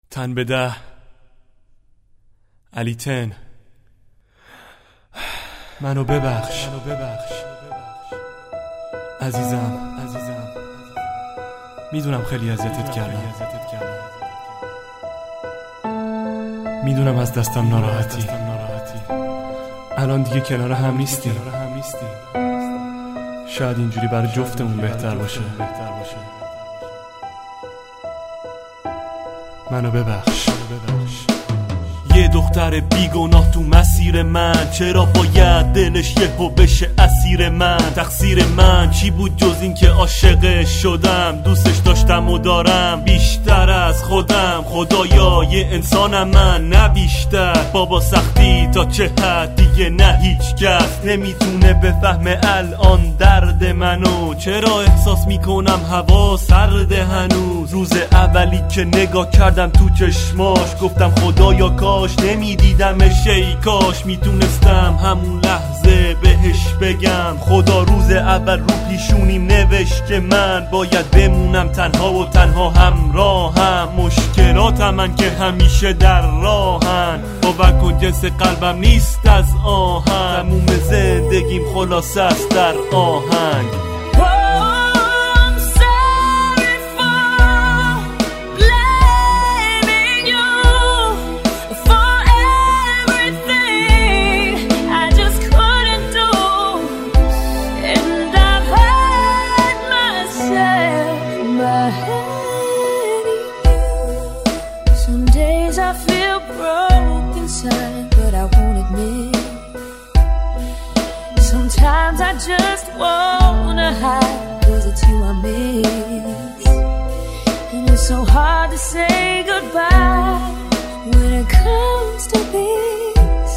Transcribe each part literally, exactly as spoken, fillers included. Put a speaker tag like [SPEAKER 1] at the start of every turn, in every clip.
[SPEAKER 1] تن به ده علی تن منو ببخش منو ببخش عزیزم عزیزم میدونم خیلی اذیتت کردم، میدونم از دستم ناراحتی، الان دیگه کنار هم نیستیم، شاید اینجوری برای جفتمون بهتر باشه. منو ببخش.
[SPEAKER 2] یه دختر بیگناه تو مسیر من، چرا باید دلش یهو بشه اسیر من؟ تقصیر من چی بود جز این که عاشقش شدم؟ دوستش داشتم و دارم بیشتر از خودم. خدایا یه انسانم من نه بیشتر، بابا سختی تا چه حد دیگه نه هیچ کس نمیتونه بفهمه الان درد منو. چرا احساس میکنم هوا سرده هنوز؟ روز اولی که نگاه کردم تو چشماش گفتم خدایا کاش نمیدیدمش، ای کاش میتونستم همون لحظه بهش بگم خدا روز اول رو پیشونیم نوشت که من باید بمونم تنها و تنها همراهم. مشکلاتم من که همیشه در راهن، باور کن جنس قلبم نیست از آهن، تموم زندگیم خلاصه است در آهنگ.
[SPEAKER 3] Some days I feel broke inside, but I won't admit. Sometimes I just wanna hide, cause it's you I miss. And it's so hard to say goodbye when it comes to this.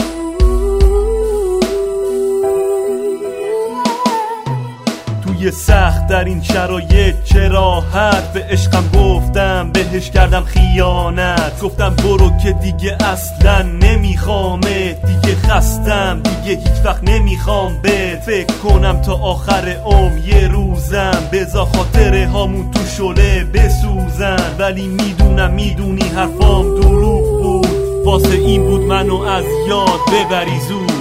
[SPEAKER 2] توی سخت در این شرایط چه راحت به عشقم گفتم، بهش کردم خیانت، گفتم برو که دیگه اصلا نمیخوامه، دیگه خستم دیگه هیچ وقت نمیخوام بهت فکر کنم تا آخر عمر. یه روزم بذار خاطره هامون تو شله بسوزن، ولی میدونم میدونی حرفام دروغ بود، واسه این بود منو از یاد ببری زود.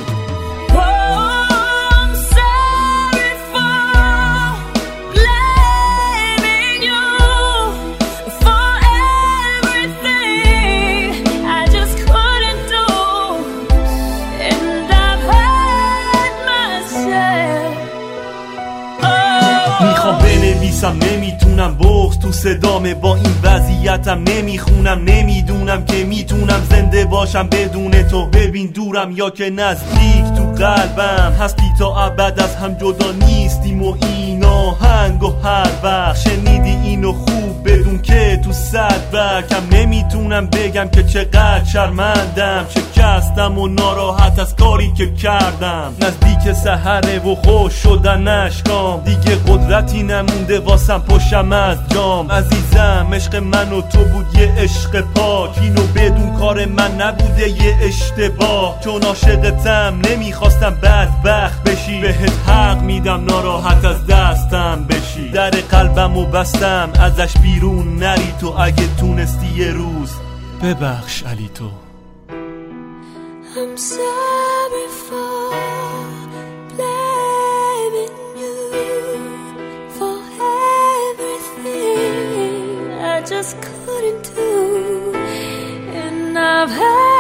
[SPEAKER 2] میخوام بنویسم نمیتونم، بغض تو صدامه، با این وضعیتم نمیخونم، نمیدونم که میتونم زنده باشم بدون تو. ببین دورم یا که نزدیک تو قلبم هستی، تا ابد از هم جدا نیستیم و این آهنگ و هر وقت شنیدی اینو خوب بدون که تو صد برکم نمیتونم بگم که چقدر شرمندم، شکستم و ناراحت از کاری که کردم. نزدیک سحره و خوش شدن اشکام، دیگه قدرتی نمونده واسم پشم از جام. عزیزم عشق من و تو بود یه عشق پاک، اینو بدون کار من نبوده یه اشتباه، چون عاشقتم نمیخواستم بدبخت بشی، بهت حق میدم ناراحت از دستم بشی. در قلبمو بستم ازش بیرون نری تو، اگه تونستی یه روز ببخش علی تو.
[SPEAKER 3] I'm sorry for blaming you for everything I just couldn't do, and I've had